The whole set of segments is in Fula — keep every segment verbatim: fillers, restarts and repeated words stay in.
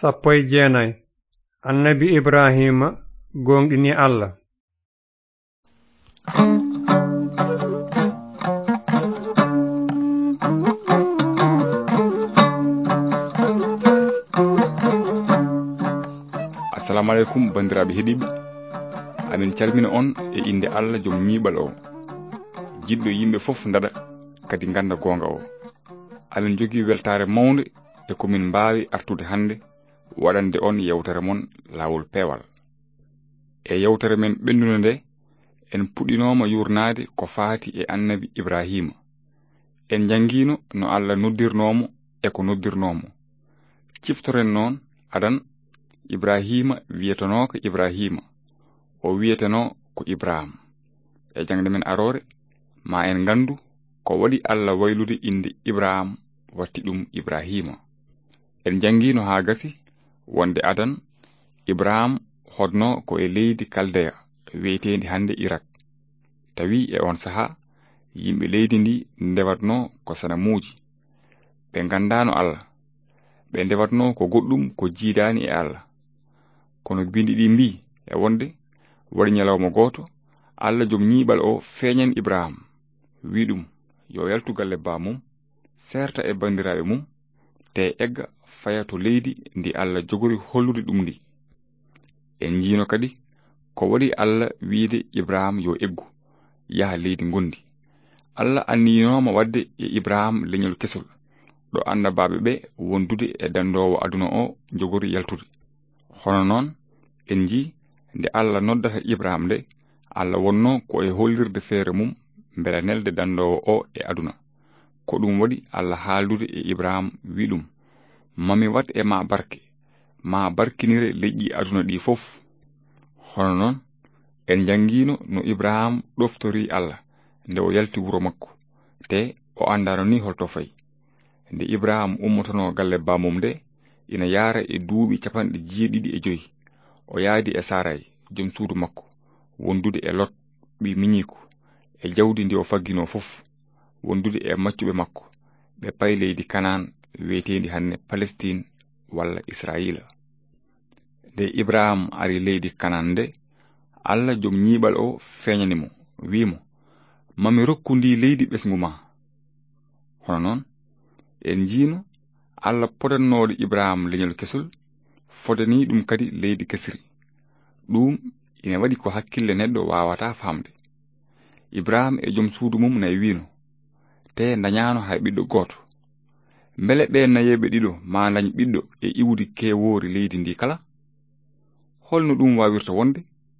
sappo e jeenayi annabi Ibrahima gonɗini Allah. assalamu aleykum bandiraɓe heeɗiɓe, amin calmina on e inde Allah joom ñiiɓal o, jiɗɗo yimɓe fof ndaɗa kadi ganda gonga o. amin jogui weltare mawde e komin mbawi artude hande waɗande on yewtere mon lawol peewal. e yewtere men ɓendude nde en puɗɗinoma yurnade ko faati e annabi Ibrahima. en jangguino no Allah noddirnomo e ko noddirnomo. ciftoren noon adan Ibrahima wiyetenooko Ibrahima, o wiyeteno ko Ibrahim. e jangde men arore ma en gandu ko waɗi Allah waylude inde Ibrahim watti ɗum Ibrahima. en jangino ha gasi wonde adan Ibrahim hodno ko e leydi Kaldeya wiyetendi hande Irak. tawi e on saha yimɓe leydi ndi ndewatno ko sanamuji, ɓe gandano Allah, ɓe ndewatno ko goɗɗum ko jiidani e Allah. kono bindi ɗi mbi e wonde waɗi ñalawma goto Allah joom ñiiɓal o feeñan Ibrahim, wi ɗum yo yaltu galle ba mum, serta e bandiraɓe mum, te egga faya to leydi ndi Allah jogori hollude ɗum ndi. en jiino kadi ko waɗi Allah wiide Ibrahim yo eggu yaha leydi gondi. Allah anninoma wadde e Ibrahim leñol kesol ɗo annabaɓe ɓe wondude e dandowo aduna o jogori yaltude. hono noon en ji nde Allah noddata Ibrahim nde, Allah wonno ko e hollirde feere mum mbela nelde dandowo o e aduna. ko ɗum waɗi Allah haaldude e Ibrahim wi ɗum, mami wat e ma barke, ma barkinire leƴƴi aduna ɗi fof. hono noon en jangino no Ibrahim ɗoftori Allah nde o yalti wuro makko, te o andano ni holto fayi. nde Ibrahim ummotono galle bamum nde ina yaara e duuɓi capanɗe jeeɗiɗi e joyi, o yaadi e Saray joom suudu makko, wondude e Lot ɓi miñiko, e jawdi ndi o faggino fof, wondude e maccuɓe makko, ɓe payi leydi Kanan wiyetendi hanne Palestine walla Israila. nde Ibrahim ari leydi Kanan nde, Allah joom ñiiɓal o feeñanimo, wimo, mami rokku ndi leydi ɓesgu ma. hono noon en jiino Allah podannode Ibrahim leñol kesol, fodani ɗum kadi leydi kesiri. ɗum ina waɗi ko hakkille neɗɗo wawata famde. Ibrahim e joom suudu mum nayi wino, te dañano hay ɓiɗɗo goto. mbele ɓe nayeɓe ɗiɗo ma dañ ɓiɗɗo e iwdi kewoori leydi ndi kala? holno ɗum wawirta wonde?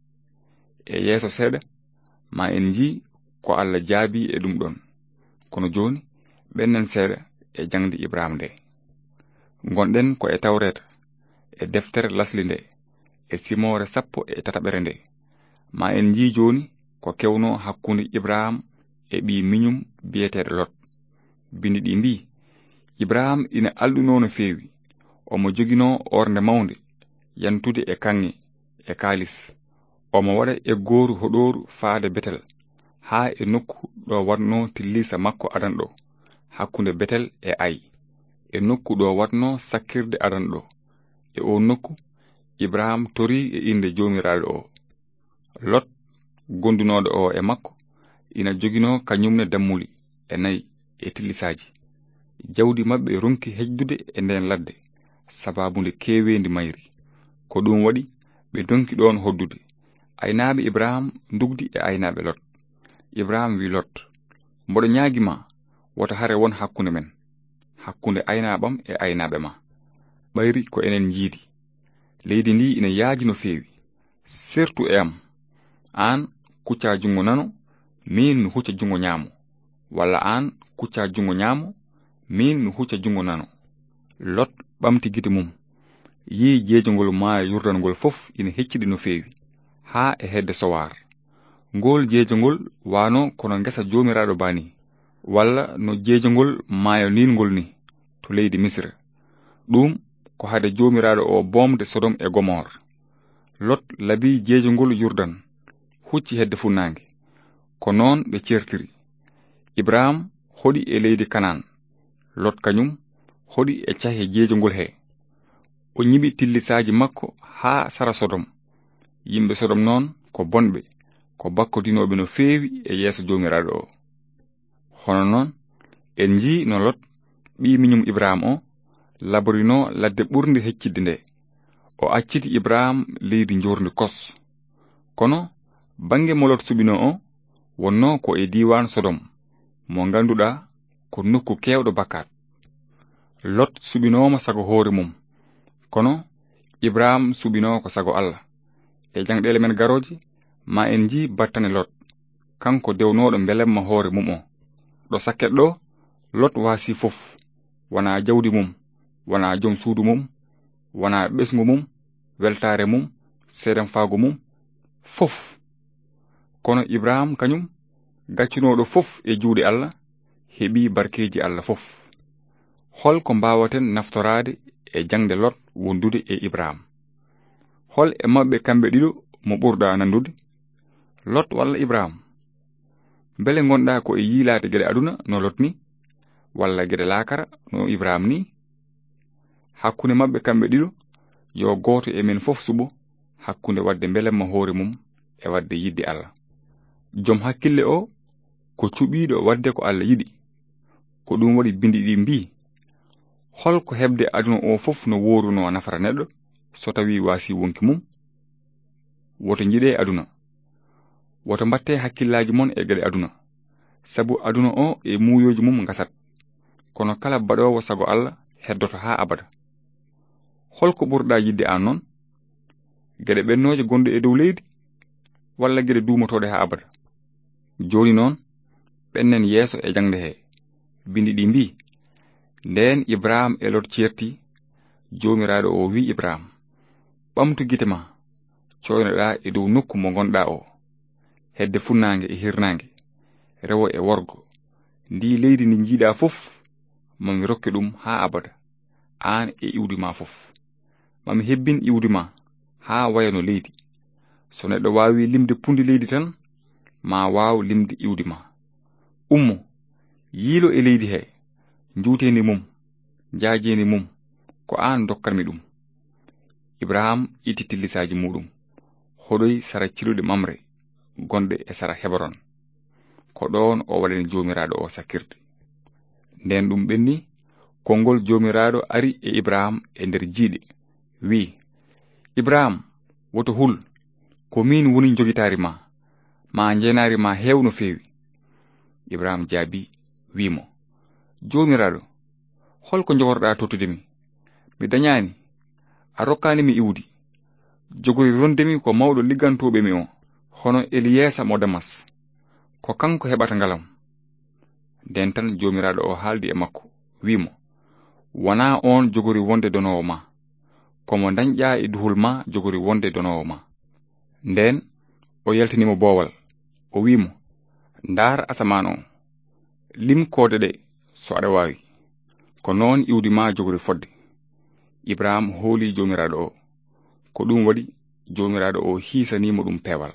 e yeeso seeɗa ma en ji ko Allah jaabi e ɗum ɗon. kono joni ɓennen seeɗa e jangde Ibrahim nde. gonɗen ko e Tawreta, e deftere lasli nde, e simore sappo e tataɓere nde. ma en ji joni ko kewno hakkunde Ibrahim e ɓi miñum biyeteɗo Lot. bindi ɗi mbi, Ibrahim ina alɗuno no feewi, omo jogino ornde mawde yantude e kanŋe e kaalis, omo waɗa e gooru hoɗoru faade Betel, ha e nokku ɗo watno tillisa makko adan ɗo hakkunde Betel e Ayi, e nokku ɗo watno sakkirde adan ɗo. e o nokku Ibrahim tori e inde jomiraɗo o. Lot gondunoɗo o e makko ina jogino kañumne dammuli e nayi e tillisaji. jawdi mabɓe ronki hejdude e nden ladde sababu nde kewendi mayri. ko ɗum waɗi ɓe donki ɗon hoddude. aynaɓe Ibrahim dugdi e aynaɓe Lot. Ibrahim wi Lot, mboɗo ñaagima wota hare won hakkunde men, hakkunde aynaɓam e aynaɓe ma. ɓayri ko enen jiidi, leydi ndi ina yaaji no feewi, surtout e am. an kucca jungo nano, min mi hucca jungo ñaamo, walla an kucca jungo ñaamo, min mi hucca jungo nano. Lot ɓamti gite mum, yi jeejongol maayo yurdangol fof ina hecciɗi no feewi, ha e hedde sowar. ngol jeejongol wano kono ngesa jomiraɗo bani, walla no jeejongol maayo ningol ni to leydi Misra. ɗum ko hade jomiraɗo o bomde Sodom e Gomor. Lot labi jeejongol Yurdan, hucci hedde funnange. ko noon ɓe certiri. Ibrahim hoɗi e leydi Kanan, Lot kañum hoɗi e cahe jeejongol he. o nyibi tillisaaji makko haa sara Sodom. Yimbe Sodom noon ko bonbe, ko bakkodinoɓe no feewi e yeeso Jomiraɗo o. Hono noon en njii no Lot ɓii miñum Ibrahim o laborino ladde ɓurde heccidde nde. O acciti Ibrahim leydi njorndi kos. Kono bange mo Lot subino o wonno ko e diwan Sodom, mo ganduɗa ko nokku kewɗo bakkat. Lot subinoma sago hoore mum, kono Ibrahim subino ko sago Allah. E jangɗele men garoji ma en ji battane Lot, kanko dewnoɗo belemma hoore mum o. Ɗo sakket ɗo Lot wasi fof, wana jawdi mum, wana jom suudu mum, wana ɓesgu mum, weltare mum, seedem faago mum, fof. Kono Ibrahim kañum gaccunoɗo fof e juuɗe Allah, heɓi barkeji Allah fof. Hol ko mbawaten naftorade e jangde Lot wondude e Ibrahim? Hol e mabɓe kamɓe ɗiɗo mo ɓurɗa nandude, Lot walla Ibrahim? Bele gonɗa ko e yiilade geɗe aduna no Lot ni, walla geɗe laakara no Ibrahim ni? Hakkunde mabɓe kamɓe ɗiɗo yo goto e men fof suɓo hakkunde wadde belemma hoore mum e wadde yidde Allah. Jom hakkille o ko cuɓiɗo wadde ko Allah yiɗi, ko ɗum waɗi bindi ɗi mbi, holko hebde aduna o fof no woruno nafara neɗɗo so tawi wasi wonki mum. Woto jiɗe aduna, woto mbatte hakkillaji mon e geɗe aduna, sabu aduna o e muuyoji mum gasat, kono kala baɗowo sago Allah heddoto ha abada. Holko ɓurɗa yidde an noon, geɗe ɓennoje gonɗe e dow leydi, walla geɗe duumotoɗe ha abada? Joni noon ɓennen yeeso e jangde he, bindi ɗi mbi, nden Ibrahim e Lot certi, Jomiraɗo o wi Ibrahim, ɓamtu gite ma, coynoɗa e dow nokku mo gonɗa o, hedde funnange e hirnange, rewo e worgo, ndi leydi ndi jiiɗa fof, mami rokke ɗum ha abada, an e iwdi ma fof. Mami hebbin iwdi ma ha wayano leydi. So neɗɗo wawi limde pundi leydi tan, ma waw limde iwdi ma. Ummo, yiilo e leydi he, njuutendi mum, jaajendi mum, ko an dokkanmi ɗum. Ibrahim itti tillisaji muɗum, hoɗoy sara ciluɗe Mamre, gonɗe e sara Hebron, ko ɗon o waɗani Jomiraɗo o sakkirde. Nden ɗum ɓenni, konngol Jomiraɗo ari e Ibrahim e nder jiiɗe, wi, Ibrahim, woto hul, ko min woni jogitari ma, ma jenari ma heew no feewi. Ibrahim jaabi wimo, Jomiraɗo, holko jogorɗa tottudemi? Mi dañani, a rokkani mi iwdi, jogori rondemi ko mawɗo liggantoɓe mi o, hono Eliyesa mo Damas, ko kanko heɓata ngalam. Nden tan Jomiraɗo o haaldi e makko, wimo, wona on jogori wonde donowo ma, komo dañƴa e duhul ma jogori wonde donowo ma. Nden o yaltinimo boowal, o wimo, ndar asaman o, lim koode ɗe so aɗa wawi, ko noon iwdi ma jogori fodde. Ibrahim hooli Jomiraɗo o, ko ɗum waɗi Jomiraɗo o hiisanimo ɗum peewal.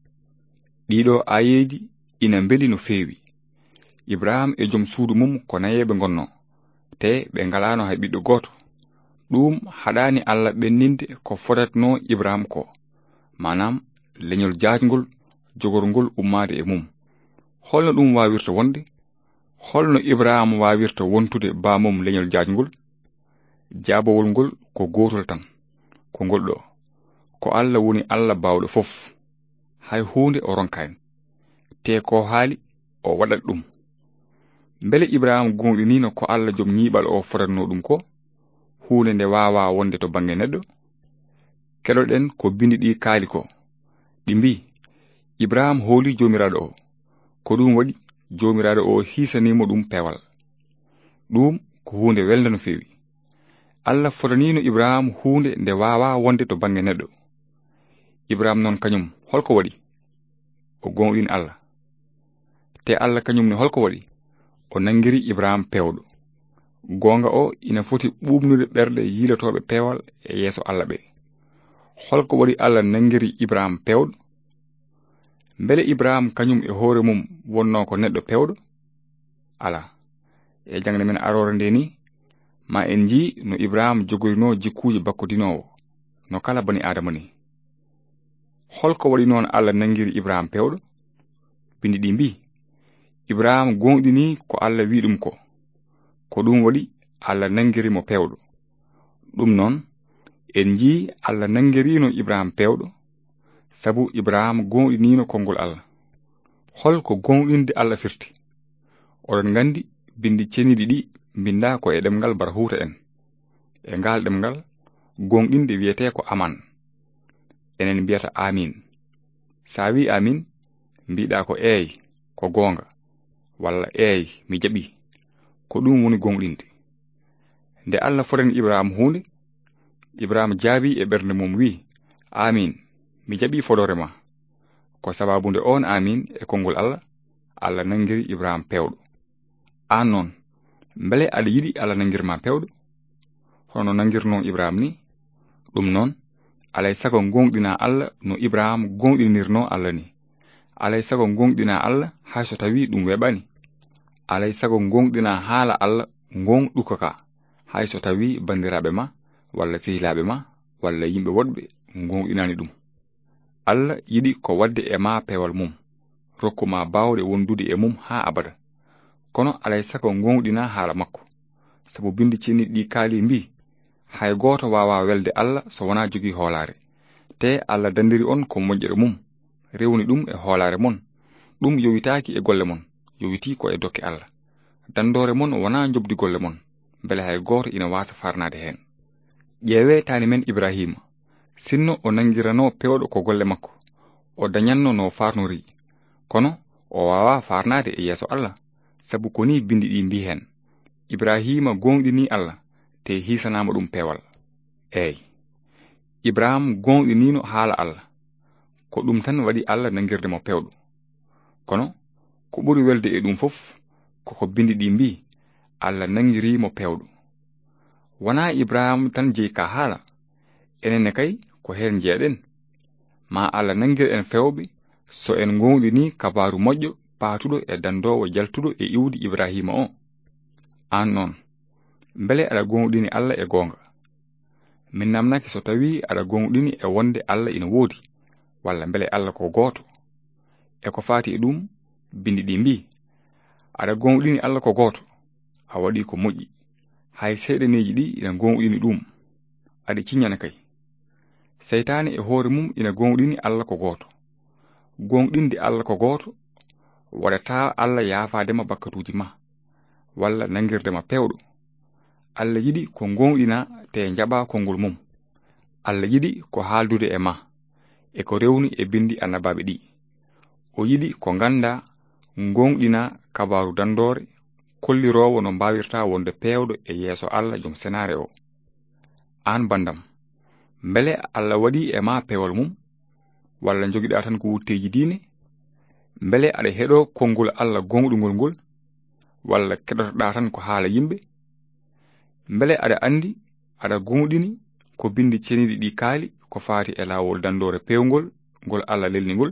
Ɗiɗo ayeji ina mbeli no feewi. Ibrahim e joom suudu mum ko nayeɓe gonno, te ɓe ngalano hay ɓiɗɗo goto. Ɗum haɗani Allah ɓenninde ko fodatno Ibrahim ko, manam leñol jaajgol jogorgol ummade e mum. Holno ɗum wawirta wonde? Holno Ibrahim wawirta wontude bamum leñol jaajgol? Jaabowol ngol ko gotol tan, ko ngol ɗo, ko Allah woni Allah bawɗo fof, hay hunde o ronkani, te ko haali o waɗat ɗum. Mbele Ibrahim gonɗinino ko Allah joom ñiiɓal o fodatno ɗum ko, hunde nde wawa wonde to bange neɗɗo? Keɗoɗen ko bindi ɗi kaali ko, ɗi mbi, Ibrahim hooli Jomiraɗo o, ko ɗum waɗi Jomiraɗo o hiisanimo ɗum peewal. Ɗum ko hunde welde no feewi. Allah fotanino Ibrahim hunde nde wawa wonde to bange neɗɗo. Ibrahim noon kañum holko waɗi? O gonɗini Allah. Te Allah kañum ne holko waɗi? O nangiri Ibrahim pewɗo. Gonga o ina foti ɓuɓnude ɓerɗe yiilotoɓe peewal e yeeso Allah ɓe. Holko waɗi Allah nangiri Ibrahim pewɗo? Mbele Ibrahim kañum e hoore mum wonno ko neɗɗo pewɗo? Ala. E jangde men arore nde ni, ma en ji no Ibrahima jogorino jikkuji bakkodinowo no kala bani adama ni. Holko waɗi noon Allah nangiri Ibrahima pewɗo? Bindi ɗi mbi Ibrahima gonɗini ko Allah wi ɗum ko ko ɗum waɗi Allah nangirimo pewɗo. Ɗum noon en ji Allah nangirino Ibrahima pewɗo sabu Ibrahima gonɗinino konngol Allah. Holko gonɗinde Allah firti? Oɗon gandi bindi ceniɗi ɗi binda ko e ɗemgal Barhuta en. E ngal ɗemgal gonɗinde wiyete ko aman. Enen mbiyata amin. Sa wi amin mbiɗa ko eey ko gonga walla eey mi jaɓi ko ɗum woni gonɗinde. Nde Allah forani Ibrahima hunde, Ibrahima jaabi e ɓernde mum wi amin mi jaɓi fodore ma. Ko sababu nde on amin e konngol Allah, Allah nangiri Ibrahima pewɗo. An noon mbele aɗa yiɗi Allah nangirma pewɗo? Hono nangirno Ibrahima ni? Ɗum noon alay sago gonɗina Allah no Ibrahima gonɗinirno Allah ni. Alay sago gonɗina Allah hay so tawi ɗum weɓani. Alay sago gonɗina haala Allah gonɗuka ka hay so tawi bandiraɓe ma walla sehilaɓe ma walla yimɓe woɗɓe gonɗinani ɗum. Allah yiɗi ko wadde e ma pewal mum, rokkuma bawɗe wondude e mum ha abada. Kono alay sago gonɗina haala makko, sabu bindi ceniɗi ɗi kaali mbi hay goto wawa welde Allah so wona jogi hoolare. Te Allah dandiri on ko moƴƴere mum, rewni ɗum e hoolare mon. Ɗum yowitaki e golle mon, yowiti ko e dokke Allah. Dandore mon wona jobdi golle mon, bele hay goto ina wasa farnade hen. Ƴeewe tani men Ibrahima, sinno o nangirano pewɗo ko golle makko, o dañanno no farnori, kono o wawa farnade e yeeso Allah, sabu koni bindi ɗi mbi hen. Ibrahima gonɗini Allah, te hisanama ɗum pewal. Eey, Ibrahima gonɗinino haala Allah, ko ɗum tan waɗi Allah nangirde mo pewɗo. Kono ko ɓuri welde e ɗum fof koko bindi ɗi mbi Allah nangirimo pewɗo. Wona Ibrahima tan jeyi ka haala, enenne kay ko hen jeeɗen. Ma Allah nangir en fewɓe so en gonɗini kabaru moƴƴo paatuɗo e dandowo jaltuɗo e iwdi Ibrahima o. An noon mbele aɗa gonɗini Allah e gonga? Min namnake so tawi aɗa gonɗini e wonde Allah ina woodi walla mbele Allah ko goto. E ko faati e ɗum bindi ɗi mbi aɗa gonɗini Allah ko goto, a waɗi ko moƴƴi. Hay seeɗaneji ɗi ina gonɗini ɗum, aɗa ciñana kay. Seytane e hoore mum ina gonɗini Allah ko goto. Gonɗinde Allah ko goto waɗata Allah yaafadema bakkatuji ma walla nangirdema pewɗo. Allah yiɗi ko gonɗina te jaɓa konngol mum. Allah yiɗi ko haaldude e ma e ko rewni e bindi annabaɓe ɗi. O yiɗi ko ganda gonɗina kabaru dandore kollirowo no mbawirta wonde pewɗo e yeeso Allah jom senare o. An bandam, mbele Allah waɗi e ma pewal mum walla jogiɗa tan ko wutteji diine? Mbele aɗa heɗo konngol Allah gonɗugol ngol walla keɗotoɗa tan ko haala yimɓe? Mbele aɗa andi aɗa gonɗini ko bindi ceniɗi ɗi kaali ko faati e lawol dandore pewgol ngol Allah lelnigol?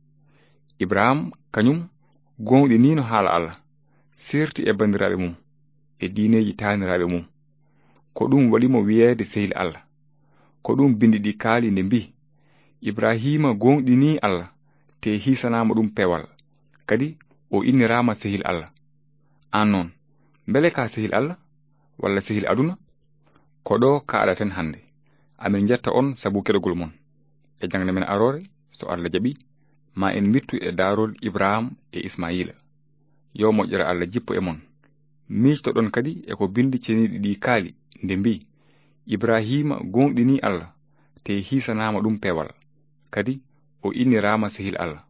Ibrahima kañum gonɗinino haala Allah, serti e bandiraɓe mum e diineji taaniraɓe mum. Ko ɗum waɗimo wiyeede sehil Allah. Ko ɗum bindi ɗi kaali nde mbi Ibrahima gonɗini Allah te hisanama ɗum pewal, kadi o innirama sehil Allah. An noon mbele ka sehil Allah walla sehil aduna? Ko ɗo kaaɗaten hande. Amin jetta on sabu keɗogol mon. E jangde men arore, so Allah jaɓi, ma en mittu e darol Ibrahima e Ismaila. Yo moƴƴere Allah jippo e mon. Miictoɗon kadi e ko bindi ceniɗi ɗi kaali nde mbi Ibrahima gonɗini Allah te hisanama ɗum pewal, kadi o innirama sehil Allah.